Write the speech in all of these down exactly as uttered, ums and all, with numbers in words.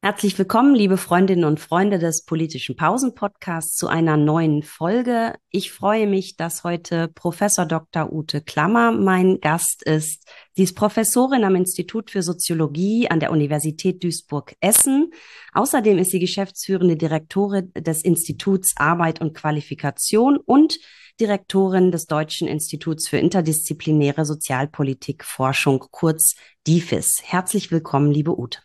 Herzlich willkommen, liebe Freundinnen und Freunde des Politischen Pausen-Podcasts, zu einer neuen Folge. Ich freue mich, dass heute Professor Doktor Ute Klammer mein Gast ist. Sie ist Professorin am Institut für Soziologie an der Universität Duisburg-Essen. Außerdem ist sie geschäftsführende Direktorin des Instituts Arbeit und Qualifikation und Direktorin des Deutschen Instituts für interdisziplinäre Sozialpolitik Forschung, kurz D I F I S. Herzlich willkommen, liebe Ute.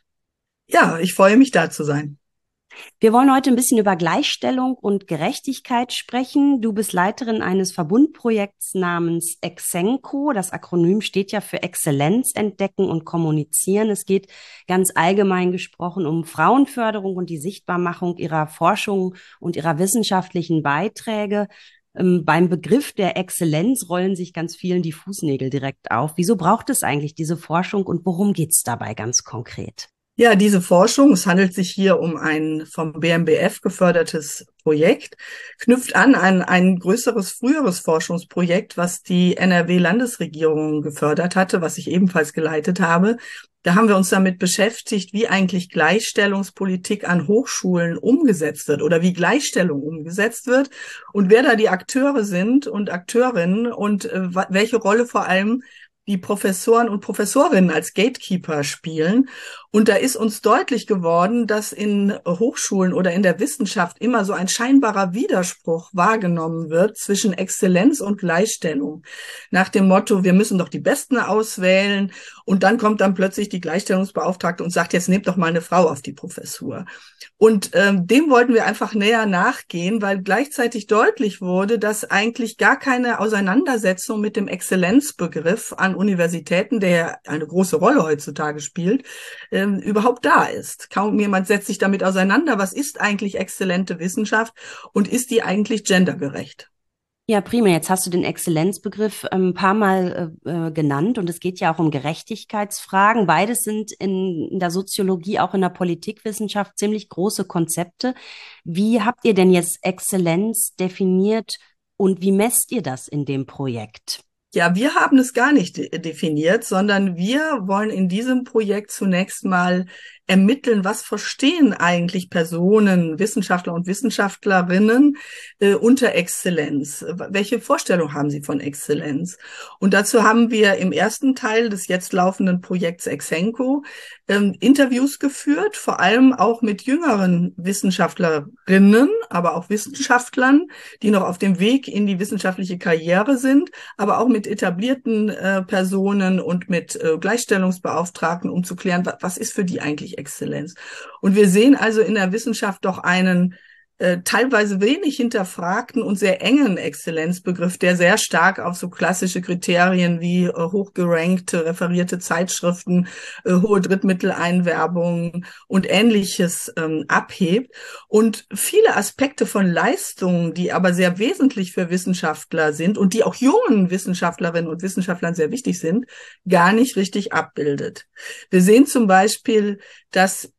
Ja, ich freue mich, da zu sein. Wir wollen heute ein bisschen über Gleichstellung und Gerechtigkeit sprechen. Du bist Leiterin eines Verbundprojekts namens EXENKO. Das Akronym steht ja für Exzellenz entdecken und kommunizieren. Es geht ganz allgemein gesprochen um Frauenförderung und die Sichtbarmachung ihrer Forschung und ihrer wissenschaftlichen Beiträge. Ähm, beim Begriff der Exzellenz rollen sich ganz vielen die Fußnägel direkt auf. Wieso braucht es eigentlich diese Forschung und worum geht es dabei ganz konkret? Ja, diese Forschung, es handelt sich hier um ein vom B M B F gefördertes Projekt, knüpft an an ein größeres, früheres Forschungsprojekt, was die N R W-Landesregierung gefördert hatte, was ich ebenfalls geleitet habe. Da haben wir uns damit beschäftigt, wie eigentlich Gleichstellungspolitik an Hochschulen umgesetzt wird oder wie Gleichstellung umgesetzt wird und wer da die Akteure sind und Akteurinnen und äh, welche Rolle vor allem die Professoren und Professorinnen als Gatekeeper spielen. Und da ist uns deutlich geworden, dass in Hochschulen oder in der Wissenschaft immer so ein scheinbarer Widerspruch wahrgenommen wird zwischen Exzellenz und Gleichstellung. Nach dem Motto, wir müssen doch die Besten auswählen. Und dann kommt dann plötzlich die Gleichstellungsbeauftragte und sagt, jetzt nehmt doch mal eine Frau auf die Professur. Und ähm, dem wollten wir einfach näher nachgehen, weil gleichzeitig deutlich wurde, dass eigentlich gar keine Auseinandersetzung mit dem Exzellenzbegriff an Universitäten, der eine große Rolle heutzutage spielt, ähm, überhaupt da ist. Kaum jemand setzt sich damit auseinander, was ist eigentlich exzellente Wissenschaft und ist die eigentlich gendergerecht? Ja, prima. Jetzt hast du den Exzellenzbegriff ähm, ein paar Mal äh, genannt und es geht ja auch um Gerechtigkeitsfragen. Beides sind in, in der Soziologie, auch in der Politikwissenschaft ziemlich große Konzepte. Wie habt ihr denn jetzt Exzellenz definiert und wie messt ihr das in dem Projekt? Ja, wir haben es gar nicht de- definiert, sondern wir wollen in diesem Projekt zunächst mal ermitteln, was verstehen eigentlich Personen, Wissenschaftler und Wissenschaftlerinnen äh, unter Exzellenz? Welche Vorstellung haben sie von Exzellenz? Und dazu haben wir im ersten Teil des jetzt laufenden Projekts EXENKO ähm, Interviews geführt, vor allem auch mit jüngeren Wissenschaftlerinnen, aber auch Wissenschaftlern, die noch auf dem Weg in die wissenschaftliche Karriere sind, aber auch mit etablierten äh, Personen und mit äh, Gleichstellungsbeauftragten, um zu klären, was, was ist für die eigentlich Exzellenz. Und wir sehen also in der Wissenschaft doch einen äh, teilweise wenig hinterfragten und sehr engen Exzellenzbegriff, der sehr stark auf so klassische Kriterien wie äh, hochgerankte, referierte Zeitschriften, äh, hohe Drittmitteleinwerbung und Ähnliches ähm, abhebt. Und viele Aspekte von Leistungen, die aber sehr wesentlich für Wissenschaftler sind und die auch jungen Wissenschaftlerinnen und Wissenschaftlern sehr wichtig sind, gar nicht richtig abbildet. Wir sehen zum Beispiel, dass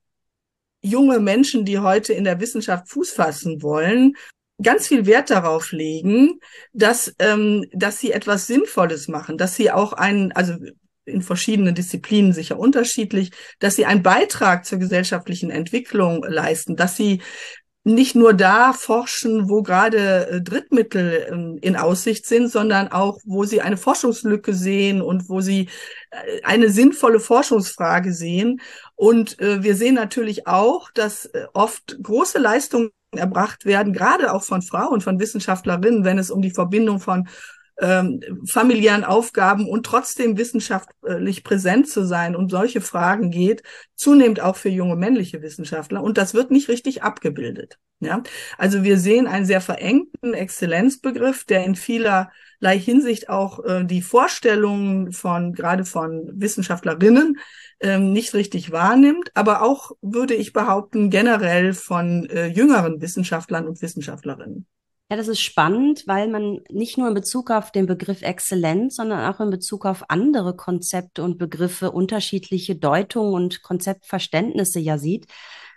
junge Menschen, die heute in der Wissenschaft Fuß fassen wollen, ganz viel Wert darauf legen, dass, ähm, dass sie etwas Sinnvolles machen, dass sie auch einen, also in verschiedenen Disziplinen sicher unterschiedlich, dass sie einen Beitrag zur gesellschaftlichen Entwicklung leisten, dass sie nicht nur da forschen, wo gerade Drittmittel ähm, in Aussicht sind, sondern auch, wo sie eine Forschungslücke sehen und wo sie äh, eine sinnvolle Forschungsfrage sehen. Und äh, wir sehen natürlich auch, dass äh, oft große Leistungen erbracht werden, gerade auch von Frauen, von Wissenschaftlerinnen, wenn es um die Verbindung von ähm, familiären Aufgaben und trotzdem wissenschaftlich präsent zu sein, um solche Fragen geht, zunehmend auch für junge männliche Wissenschaftler. Und das wird nicht richtig abgebildet. Ja, also wir sehen einen sehr verengten Exzellenzbegriff, der in vielerlei Hinsicht auch äh, die Vorstellungen von, gerade von Wissenschaftlerinnen, ähm, nicht richtig wahrnimmt, aber auch, würde ich behaupten, generell von äh, jüngeren Wissenschaftlern und Wissenschaftlerinnen. Ja, das ist spannend, weil man nicht nur in Bezug auf den Begriff Exzellenz, sondern auch in Bezug auf andere Konzepte und Begriffe unterschiedliche Deutungen und Konzeptverständnisse ja sieht.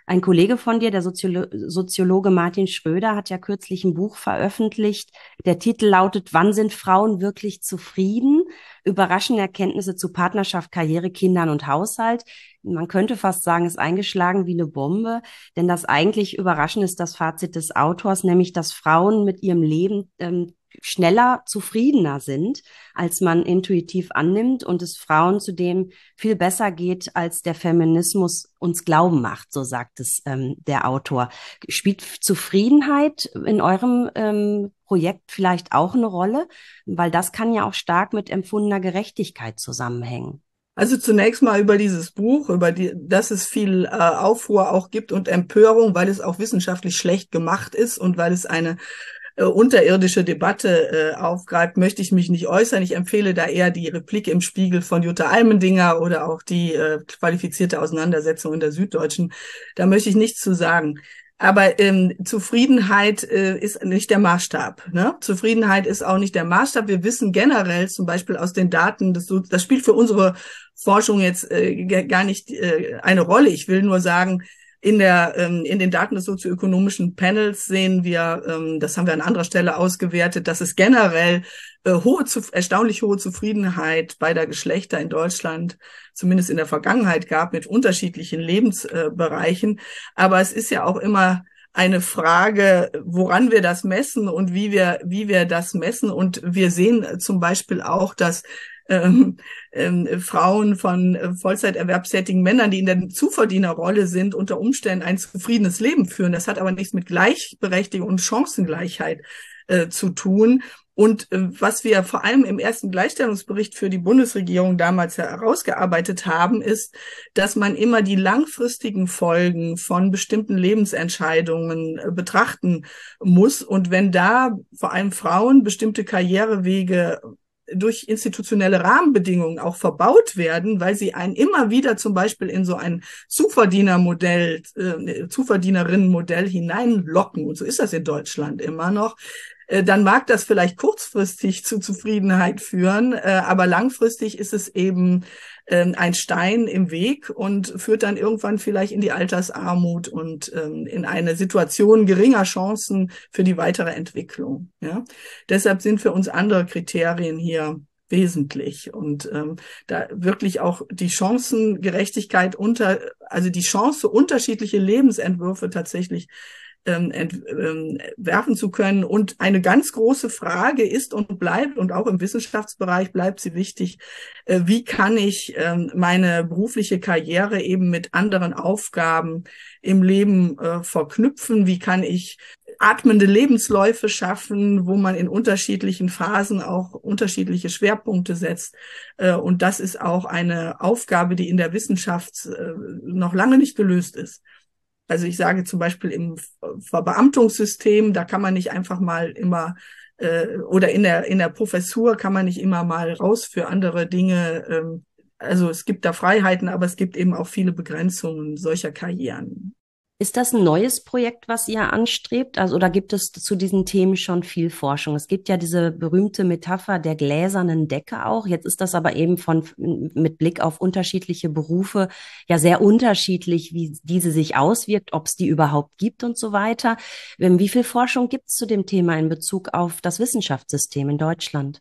Ein Kollege von dir, der Soziolo Soziologe Martin Schröder, hat ja kürzlich ein Buch veröffentlicht. Der Titel lautet: Wann sind Frauen wirklich zufrieden? Überraschende Erkenntnisse zu Partnerschaft, Karriere, Kindern und Haushalt. Man könnte fast sagen, ist eingeschlagen wie eine Bombe, denn das eigentlich Überraschende ist das Fazit des Autors, nämlich dass Frauen mit ihrem Leben ähm, schneller zufriedener sind, als man intuitiv annimmt und es Frauen zudem viel besser geht, als der Feminismus uns glauben macht, so sagt es ähm, der Autor. Spielt Zufriedenheit in eurem ähm, Projekt vielleicht auch eine Rolle? Weil das kann ja auch stark mit empfundener Gerechtigkeit zusammenhängen. Also zunächst mal über dieses Buch, über die, dass es viel äh, Aufruhr auch gibt und Empörung, weil es auch wissenschaftlich schlecht gemacht ist und weil es eine äh, unterirdische Debatte äh, aufgreift, möchte ich mich nicht äußern. Ich empfehle da eher die Replik im Spiegel von Jutta Almendinger oder auch die äh, qualifizierte Auseinandersetzung in der Süddeutschen. Da möchte ich nichts zu sagen. Aber ähm, Zufriedenheit äh, ist nicht der Maßstab. Ne? Zufriedenheit ist auch nicht der Maßstab. Wir wissen generell zum Beispiel aus den Daten, das, das spielt für unsere Forschung jetzt äh, gar nicht äh, eine Rolle. Ich will nur sagen, in der ähm, in den Daten des sozioökonomischen Panels sehen wir, ähm, das haben wir an anderer Stelle ausgewertet, dass es generell äh, hohe, erstaunlich hohe Zufriedenheit beider Geschlechter in Deutschland, zumindest in der Vergangenheit, gab mit unterschiedlichen Lebensbereichen. Aber es ist ja auch immer eine Frage, woran wir das messen und wie wir wie wir das messen. Und wir sehen zum Beispiel auch, dass Ähm, ähm, Frauen von äh, Vollzeiterwerbstätigen Männern, die in der Zuverdienerrolle sind, unter Umständen ein zufriedenes Leben führen. Das hat aber nichts mit Gleichberechtigung und Chancengleichheit äh, zu tun. Und äh, was wir vor allem im ersten Gleichstellungsbericht für die Bundesregierung damals herausgearbeitet haben, ist, dass man immer die langfristigen Folgen von bestimmten Lebensentscheidungen äh, betrachten muss. Und wenn da vor allem Frauen bestimmte Karrierewege durch institutionelle Rahmenbedingungen auch verbaut werden, weil sie einen immer wieder zum Beispiel in so ein Zuverdienermodell, äh, Zuverdienerinnenmodell hineinlocken. Und so ist das in Deutschland immer noch. Äh, dann mag das vielleicht kurzfristig zu Zufriedenheit führen, äh, aber langfristig ist es eben äh, ein Stein im Weg und führt dann irgendwann vielleicht in die Altersarmut und ähm, in eine Situation geringer Chancen für die weitere Entwicklung. Ja? Deshalb sind für uns andere Kriterien hier wesentlich und ähm, da wirklich auch die Chancengerechtigkeit unter, also die Chance, unterschiedliche Lebensentwürfe tatsächlich ähm, entwerfen zu können. Und eine ganz große Frage ist und bleibt, und auch im Wissenschaftsbereich bleibt sie wichtig, äh, wie kann ich ähm, meine berufliche Karriere eben mit anderen Aufgaben im Leben äh, verknüpfen? Wie kann ich atmende Lebensläufe schaffen, wo man in unterschiedlichen Phasen auch unterschiedliche Schwerpunkte setzt? Äh, und das ist auch eine Aufgabe, die in der Wissenschaft äh, noch lange nicht gelöst ist. Also ich sage zum Beispiel im Verbeamtungssystem, da kann man nicht einfach mal immer äh, oder in der in der Professur kann man nicht immer mal raus für andere Dinge. Ähm, also es gibt da Freiheiten, aber es gibt eben auch viele Begrenzungen solcher Karrieren. Ist das ein neues Projekt, was ihr anstrebt? Also, oder gibt es zu diesen Themen schon viel Forschung? Es gibt ja diese berühmte Metapher der gläsernen Decke auch. Jetzt ist das aber eben von, mit Blick auf unterschiedliche Berufe ja sehr unterschiedlich, wie diese sich auswirkt, ob es die überhaupt gibt und so weiter. Wie viel Forschung gibt es zu dem Thema in Bezug auf das Wissenschaftssystem in Deutschland?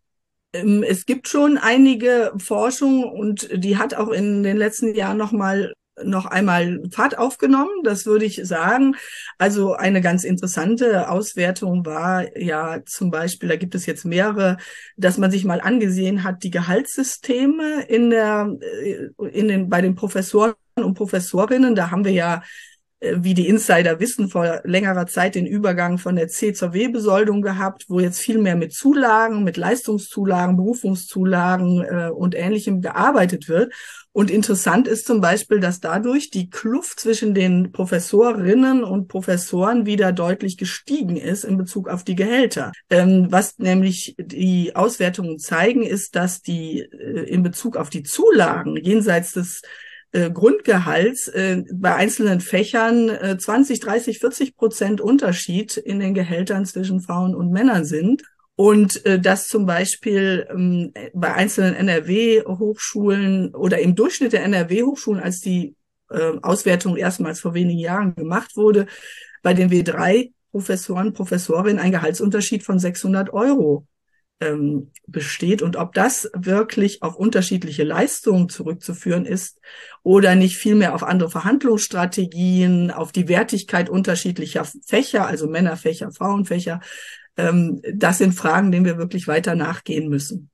Es gibt schon einige Forschung und die hat auch in den letzten Jahren noch mal noch einmal Fahrt aufgenommen, das würde ich sagen. Also eine ganz interessante Auswertung war ja zum Beispiel, da gibt es jetzt mehrere, dass man sich mal angesehen hat, die Gehaltssysteme in der, in den, bei den Professoren und Professorinnen. Da haben wir ja, wie die Insider wissen, vor längerer Zeit den Übergang von der C zur W-Besoldung gehabt, wo jetzt viel mehr mit Zulagen, mit Leistungszulagen, Berufungszulagen äh, und Ähnlichem gearbeitet wird. Und interessant ist zum Beispiel, dass dadurch die Kluft zwischen den Professorinnen und Professoren wieder deutlich gestiegen ist in Bezug auf die Gehälter. Ähm, was nämlich die Auswertungen zeigen, ist, dass die äh, in Bezug auf die Zulagen jenseits des äh, Grundgehalts äh, bei einzelnen Fächern äh, zwanzig, dreißig, vierzig Prozent Unterschied in den Gehältern zwischen Frauen und Männern sind. Und äh, dass zum Beispiel ähm, bei einzelnen N R W-Hochschulen oder im Durchschnitt der N R W-Hochschulen, als die äh, Auswertung erstmals vor wenigen Jahren gemacht wurde, bei den W drei Professoren, Professorinnen ein Gehaltsunterschied von sechshundert Euro ähm, besteht und ob das wirklich auf unterschiedliche Leistungen zurückzuführen ist oder nicht vielmehr auf andere Verhandlungsstrategien, auf die Wertigkeit unterschiedlicher Fächer, also Männerfächer, Frauenfächer. Ähm, das sind Fragen, denen wir wirklich weiter nachgehen müssen.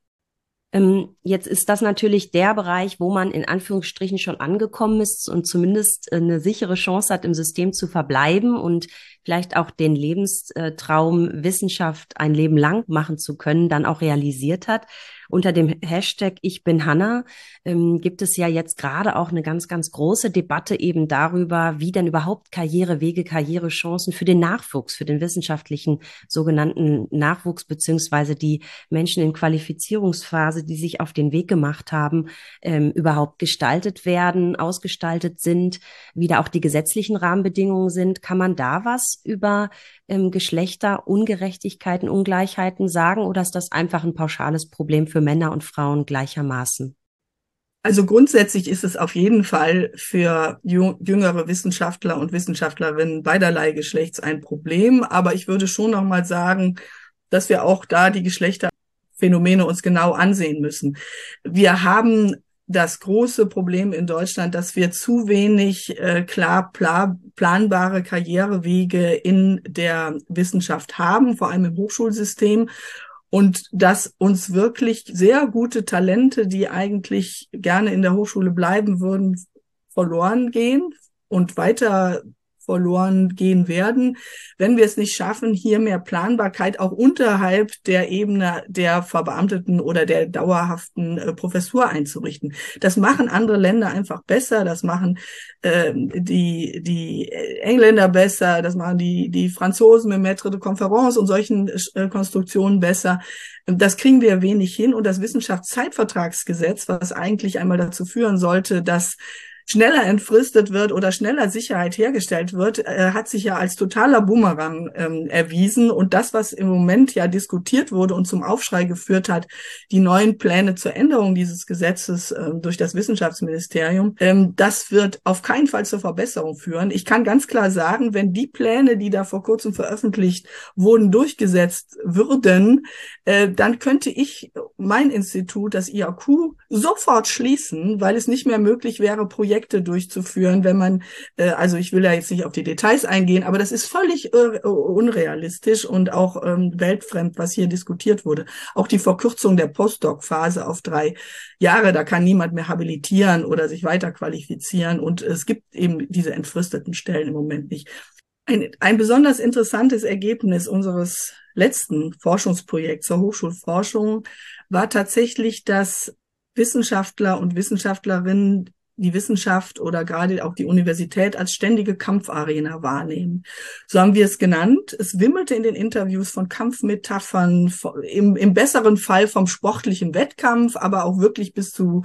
Ähm, jetzt ist das natürlich der Bereich, wo man in Anführungsstrichen schon angekommen ist und zumindest eine sichere Chance hat, im System zu verbleiben und vielleicht auch den Lebenstraum Wissenschaft ein Leben lang machen zu können, dann auch realisiert hat. Unter dem Hashtag Ich bin Hanna ähm, gibt es ja jetzt gerade auch eine ganz, ganz große Debatte eben darüber, wie denn überhaupt Karrierewege, Karrierechancen für den Nachwuchs, für den wissenschaftlichen sogenannten Nachwuchs, beziehungsweise die Menschen in Qualifizierungsphase, die sich auf den Weg gemacht haben, ähm, überhaupt gestaltet werden, ausgestaltet sind, wie da auch die gesetzlichen Rahmenbedingungen sind. Kann man da was über ähm, Geschlechterungerechtigkeiten, Ungleichheiten sagen oder ist das einfach ein pauschales Problem für Männer und Frauen gleichermaßen? Also grundsätzlich ist es auf jeden Fall für jüngere Wissenschaftler und Wissenschaftlerinnen beiderlei Geschlechts ein Problem. Aber ich würde schon noch mal sagen, dass wir auch da die Geschlechterphänomene uns genau ansehen müssen. Wir haben das große Problem in Deutschland, dass wir zu wenig äh, klar pla- planbare Karrierewege in der Wissenschaft haben, vor allem im Hochschulsystem. Und dass uns wirklich sehr gute Talente, die eigentlich gerne in der Hochschule bleiben würden, verloren gehen und weiter verloren gehen werden, wenn wir es nicht schaffen, hier mehr Planbarkeit auch unterhalb der Ebene der Verbeamteten oder der dauerhaften äh, Professur einzurichten. Das machen andere Länder einfach besser, das machen äh, die die Engländer besser, das machen die die Franzosen mit Maître de Conférence und solchen äh, Konstruktionen besser. Das kriegen wir wenig hin und das Wissenschaftszeitvertragsgesetz, was eigentlich einmal dazu führen sollte, dass schneller entfristet wird oder schneller Sicherheit hergestellt wird, äh, hat sich ja als totaler Bumerang ähm, erwiesen. Und das, was im Moment ja diskutiert wurde und zum Aufschrei geführt hat, die neuen Pläne zur Änderung dieses Gesetzes äh, durch das Wissenschaftsministerium, ähm, das wird auf keinen Fall zur Verbesserung führen. Ich kann ganz klar sagen, wenn die Pläne, die da vor kurzem veröffentlicht wurden, durchgesetzt würden, äh, dann könnte ich mein Institut, das I A Q, sofort schließen, weil es nicht mehr möglich wäre, Projekte durchzuführen, wenn man, äh, also ich will ja jetzt nicht auf die Details eingehen, aber das ist völlig äh, unrealistisch und auch ähm, weltfremd, was hier diskutiert wurde. Auch die Verkürzung der Postdoc-Phase auf drei Jahre, da kann niemand mehr habilitieren oder sich weiterqualifizieren und es gibt eben diese entfristeten Stellen im Moment nicht. Ein, ein besonders interessantes Ergebnis unseres letzten Forschungsprojekts zur Hochschulforschung war tatsächlich, dass Wissenschaftler und Wissenschaftlerinnen die Wissenschaft oder gerade auch die Universität als ständige Kampfarena wahrnehmen. So haben wir es genannt. Es wimmelte in den Interviews von Kampfmetaphern, im, im besseren Fall vom sportlichen Wettkampf, aber auch wirklich bis zu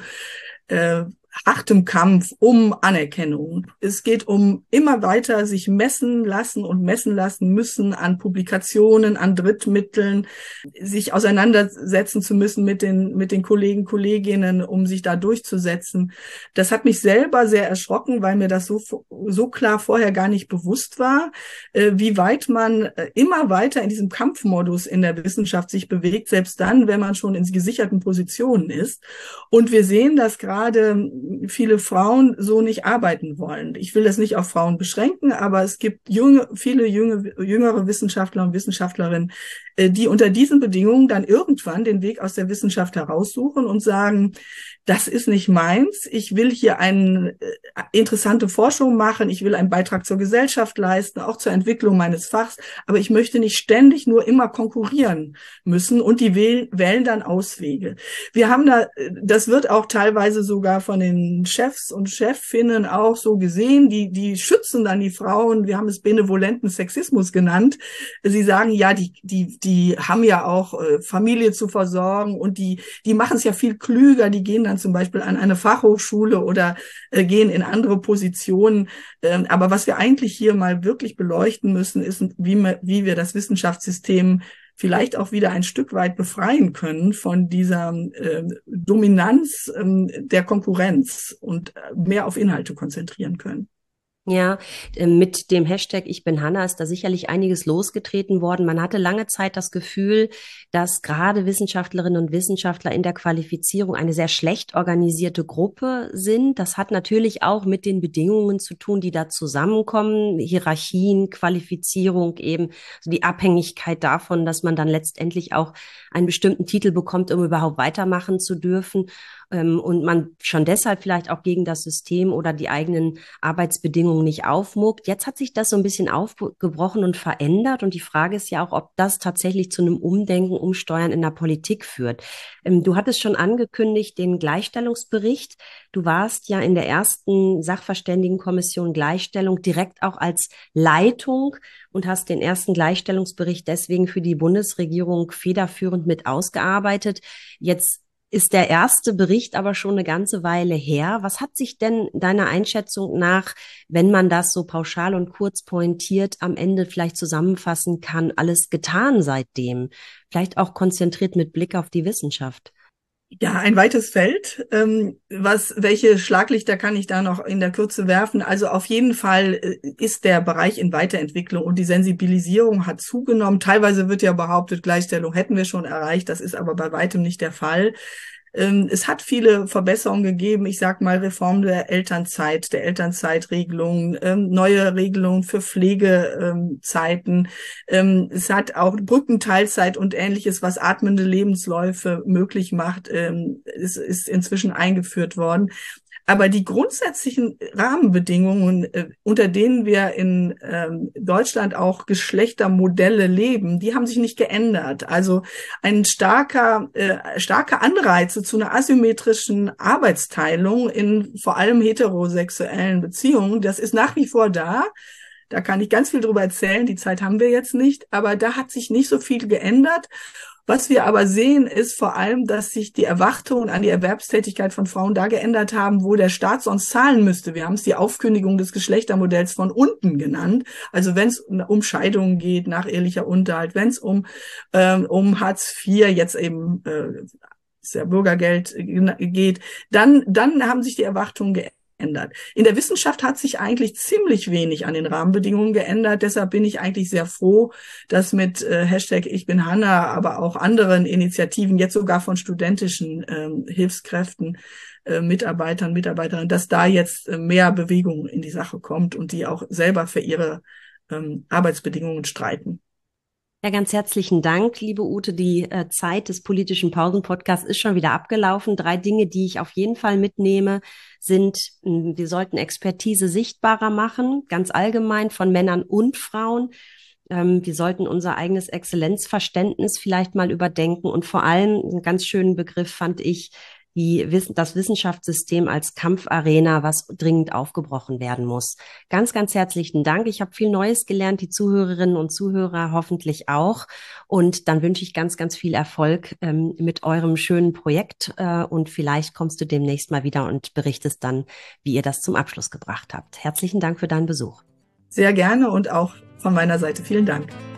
äh, hartem Kampf um Anerkennung. Es geht um immer weiter sich messen lassen und messen lassen müssen an Publikationen, an Drittmitteln, sich auseinandersetzen zu müssen mit den, mit den Kollegen, Kolleginnen, um sich da durchzusetzen. Das hat mich selber sehr erschrocken, weil mir das so, so klar vorher gar nicht bewusst war, wie weit man immer weiter in diesem Kampfmodus in der Wissenschaft sich bewegt, selbst dann, wenn man schon in gesicherten Positionen ist. Und wir sehen, dass gerade viele Frauen so nicht arbeiten wollen. Ich will das nicht auf Frauen beschränken, aber es gibt junge, viele junge, jüngere Wissenschaftler und Wissenschaftlerinnen, die unter diesen Bedingungen dann irgendwann den Weg aus der Wissenschaft heraussuchen und sagen, das ist nicht meins, ich will hier eine interessante Forschung machen, ich will einen Beitrag zur Gesellschaft leisten, auch zur Entwicklung meines Fachs, aber ich möchte nicht ständig nur immer konkurrieren müssen und die wählen dann Auswege. Wir haben da, das wird auch teilweise sogar von den Chefs und Chefinnen auch so gesehen, die, die schützen dann die Frauen, wir haben es benevolenten Sexismus genannt. Sie sagen, ja, die, die, die haben ja auch äh, Familie zu versorgen und die, die machen es ja viel klüger, die gehen dann zum Beispiel an eine Fachhochschule oder äh, gehen in andere Positionen. Ähm, aber was wir eigentlich hier mal wirklich beleuchten müssen, ist, wie, wie wir das Wissenschaftssystem vielleicht auch wieder ein Stück weit befreien können von dieser äh, Dominanz äh, der Konkurrenz und mehr auf Inhalte konzentrieren können. Ja, äh, mit dem Hashtag Ich bin Hanna ist da sicherlich einiges losgetreten worden. Man hatte lange Zeit das Gefühl, dass gerade Wissenschaftlerinnen und Wissenschaftler in der Qualifizierung eine sehr schlecht organisierte Gruppe sind. Das hat natürlich auch mit den Bedingungen zu tun, die da zusammenkommen. Hierarchien, Qualifizierung eben, also die Abhängigkeit davon, dass man dann letztendlich auch einen bestimmten Titel bekommt, um überhaupt weitermachen zu dürfen. Und man schon deshalb vielleicht auch gegen das System oder die eigenen Arbeitsbedingungen nicht aufmuckt. Jetzt hat sich das so ein bisschen aufgebrochen und verändert. Und die Frage ist ja auch, ob das tatsächlich zu einem Umdenken, Umsteuern in der Politik führt. Du hattest schon angekündigt, den Gleichstellungsbericht. Du warst ja in der ersten Sachverständigenkommission Gleichstellung direkt auch als Leitung und hast den ersten Gleichstellungsbericht deswegen für die Bundesregierung federführend mit ausgearbeitet. Jetzt ist der erste Bericht aber schon eine ganze Weile her. Was hat sich denn deiner Einschätzung nach, wenn man das so pauschal und kurz pointiert am Ende vielleicht zusammenfassen kann, alles getan seitdem? Vielleicht auch konzentriert mit Blick auf die Wissenschaft. Ja, ein weites Feld. Ähm, was, welche Schlaglichter kann ich da noch in der Kürze werfen? Also auf jeden Fall ist der Bereich in Weiterentwicklung und die Sensibilisierung hat zugenommen. Teilweise wird ja behauptet, Gleichstellung hätten wir schon erreicht. Das ist aber bei weitem nicht der Fall. Es hat viele Verbesserungen gegeben. Ich sag mal Reform der Elternzeit, der Elternzeitregelung, neue Regelungen für Pflegezeiten. Es hat auch Brückenteilzeit und Ähnliches, was atmende Lebensläufe möglich macht, es ist inzwischen eingeführt worden. Aber die grundsätzlichen Rahmenbedingungen, äh, unter denen wir in ähm, Deutschland auch Geschlechtermodelle leben, die haben sich nicht geändert. Also ein starker, äh, starke Anreize zu einer asymmetrischen Arbeitsteilung in vor allem heterosexuellen Beziehungen, das ist nach wie vor da. Da kann ich ganz viel drüber erzählen. Die Zeit haben wir jetzt nicht. Aber da hat sich nicht so viel geändert. Was wir aber sehen, ist vor allem, dass sich die Erwartungen an die Erwerbstätigkeit von Frauen da geändert haben, wo der Staat sonst zahlen müsste. Wir haben es die Aufkündigung des Geschlechtermodells von unten genannt. Also wenn es um Scheidungen geht, nachehelicher Unterhalt, wenn es um, ähm, um Hartz vier, jetzt eben äh, ja Bürgergeld geht, dann, dann haben sich die Erwartungen geändert. Ändert. In der Wissenschaft hat sich eigentlich ziemlich wenig an den Rahmenbedingungen geändert. Deshalb bin ich eigentlich sehr froh, dass mit äh, Hashtag Ich bin Hanna, aber auch anderen Initiativen, jetzt sogar von studentischen ähm, Hilfskräften, äh, Mitarbeitern, Mitarbeiterinnen, dass da jetzt äh, mehr Bewegung in die Sache kommt und die auch selber für ihre ähm, Arbeitsbedingungen streiten. Ja, ganz herzlichen Dank, liebe Ute. Die äh, Zeit des politischen Pausen-Podcasts ist schon wieder abgelaufen. Drei Dinge, die ich auf jeden Fall mitnehme, sind, mh, wir sollten Expertise sichtbarer machen, ganz allgemein von Männern und Frauen. Ähm, wir sollten unser eigenes Exzellenzverständnis vielleicht mal überdenken und vor allem, einen ganz schönen Begriff fand ich, die, das Wissenschaftssystem als Kampfarena, was dringend aufgebrochen werden muss. Ganz, ganz herzlichen Dank. Ich habe viel Neues gelernt, die Zuhörerinnen und Zuhörer hoffentlich auch. Und dann wünsche ich ganz, ganz viel Erfolg ähm, mit eurem schönen Projekt. Äh, und vielleicht kommst du demnächst mal wieder und berichtest dann, wie ihr das zum Abschluss gebracht habt. Herzlichen Dank für deinen Besuch. Sehr gerne und auch von meiner Seite vielen Dank.